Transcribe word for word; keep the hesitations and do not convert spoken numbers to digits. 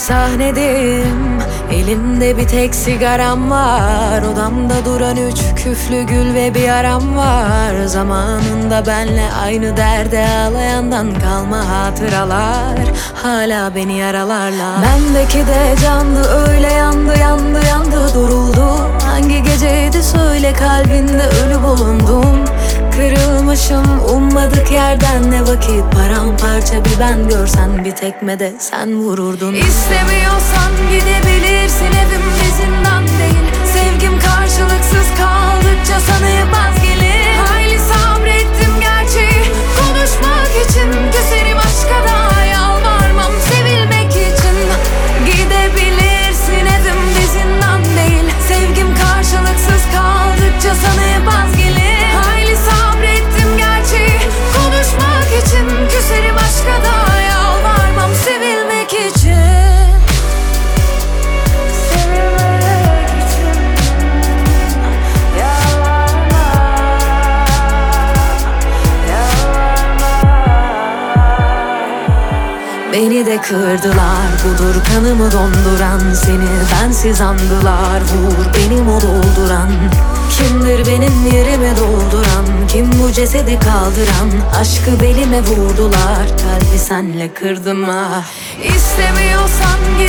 sahnedeyim, elimde bir tek sigaram var. Odamda duran üç küflü gül ve bir aram var. Zamanında benle aynı derde ağlayandan kalma hatıralar hala beni yaralarla. Bendeki de candı, öyle yandı yandı yandı duruldu. Hangi geceydi söyle, kalbinde ölü bulundum. Kırılmışım ummadık yerden, ne vakit paramparça bir ben görsen, bir tekmede sen vururdun. İstemiyorsan gidebilirsin, evim bir zindan değil. Sevgim karşılıksız kaldıkça sanıp az gelir. Hayli sabrettim gerçeği konuşmak için, küserim aşka da yalvarmam sevilmek için. Gidebilirsin, evim bir zindan değil. Sevgim karşılıksız kaldıkça sanıp az gelir. Hayli sabrettim gerçeği konuşmak için, küserim aşka da yalvarmam sevilmek için. Beni de kırdılar, budur kanımı donduran. Seni bensiz andılar, vur benim o dolduran. Kimdir benim yerimi dolduran, kim bu cesedi kaldıran? Aşkı belime vurdular, kalbi senle kırdım ah. İstemiyorsan git